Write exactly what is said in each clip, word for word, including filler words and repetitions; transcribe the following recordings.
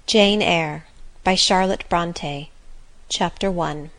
Jane Eyre by Charlotte Bronte. Chapter one.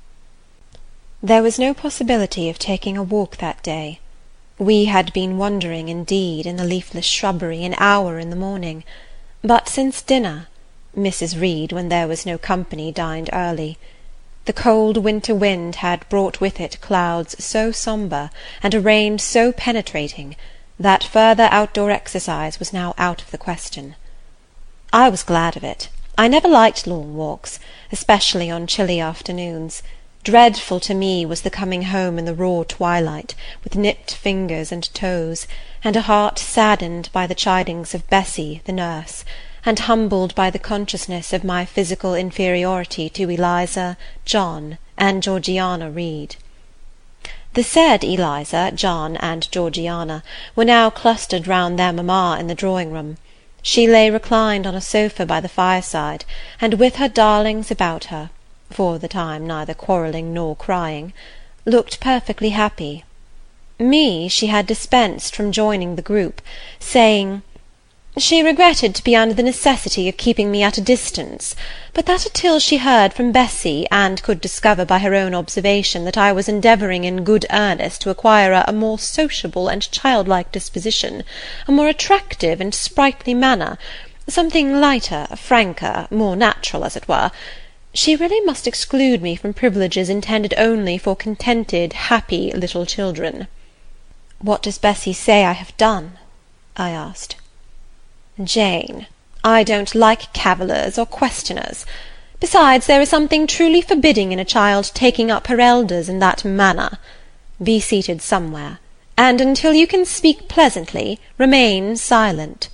There was no possibility of taking a walk that day. We had been wandering, indeed, in the leafless shrubbery an hour in the morning, but since dinner Missus Reed, when there was no company, dined early. The cold winter wind had brought with it clouds so sombre, and a rain so penetrating, that further outdoor exercise was now out of the question. I was glad of it. I never liked long walks, especially on chilly afternoons. Dreadful to me was the coming home in the raw twilight, with nipped fingers and toes, and a heart saddened by the chidings of Bessy, the nurse, and humbled by the consciousness of my physical inferiority to Eliza, John, and Georgiana Reed. The said Eliza, John, and Georgiana were now clustered round their mamma in the drawing-room. She lay reclined on a sofa by the fireside, and with her darlings about her, for the time neither quarrelling nor crying, looked perfectly happy. Me she had dispensed from joining the group, saying, "She regretted to be under the necessity of keeping me at a distance, but that until she heard from Bessy, and could discover by her own observation that I was endeavouring in good earnest to acquire a more sociable and childlike disposition, a more attractive and sprightly manner, something lighter, franker, more natural, as it were, she really must exclude me from privileges intended only for contented, happy little children." "What does Bessy say I have done?" I asked. "Jane, I don't like cavillers or questioners. Besides, there is something truly forbidding in a child taking up her elders in that manner. Be seated somewhere, and until you can speak pleasantly, remain silent."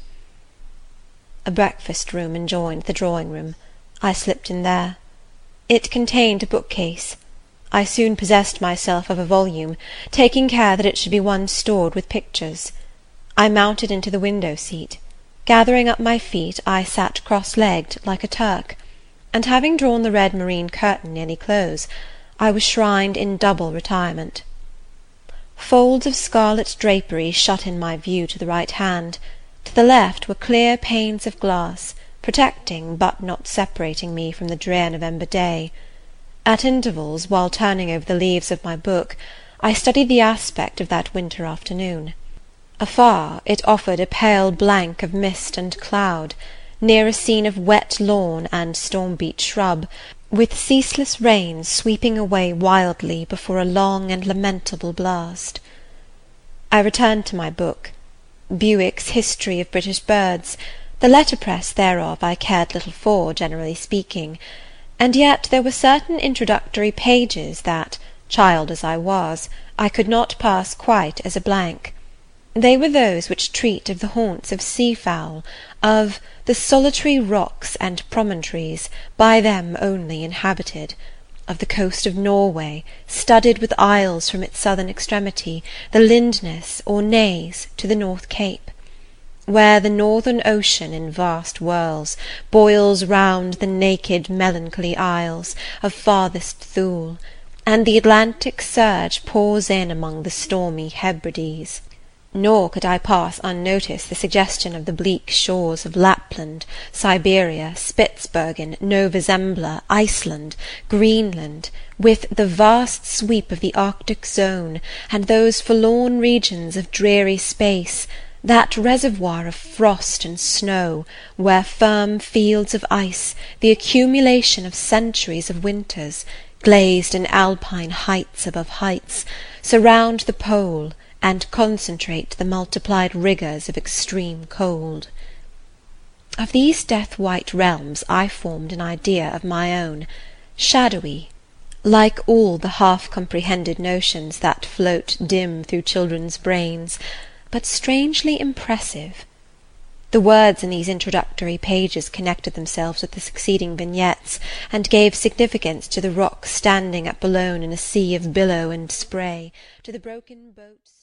A breakfast-room adjoined the drawing-room. I slipped in there. It contained a bookcase. I soon possessed myself of a volume, taking care that it should be one stored with pictures. I mounted into the window-seat. Gathering up my feet, I sat cross-legged, like a Turk, and having drawn the red moreen curtain nearly close, I was shrined in double retirement. Folds of scarlet drapery shut in my view to the right hand. To the left were clear panes of glass, protecting but not separating me from the drear November day. At intervals, while turning over the leaves of my book, I studied the aspect of that winter afternoon. Afar, it offered a pale blank of mist and cloud, near a scene of wet lawn and storm-beat shrub, with ceaseless rain sweeping away wildly before a long and lamentable blast. I returned to my book. Bewick's History of British Birds. The letterpress thereof I cared little for, generally speaking, and yet there were certain introductory pages that, child as I was, I could not pass quite as a blank. They were those which treat of the haunts of sea-fowl, of the solitary rocks and promontories, by them only inhabited, of the coast of Norway, studded with isles from its southern extremity, the Lindness or Naze, to the North Cape, where the northern ocean in vast whirls boils round the naked melancholy isles of farthest Thule, and the Atlantic surge pours in among the stormy Hebrides. Nor could I pass unnoticed the suggestion of the bleak shores of Lapland, Siberia, Spitzbergen, Nova Zembla, Iceland, Greenland, with the vast sweep of the Arctic zone, and those forlorn regions of dreary space, that reservoir of frost and snow, where firm fields of ice, the accumulation of centuries of winters, glazed in alpine heights above heights, surround the pole, and concentrate the multiplied rigours of extreme cold. Of these death-white realms I formed an idea of my own, shadowy, like all the half-comprehended notions that float dim through children's brains, but strangely impressive. The words in these introductory pages connected themselves with the succeeding vignettes, and gave significance to the rocks standing up alone in a sea of billow and spray, to the broken boats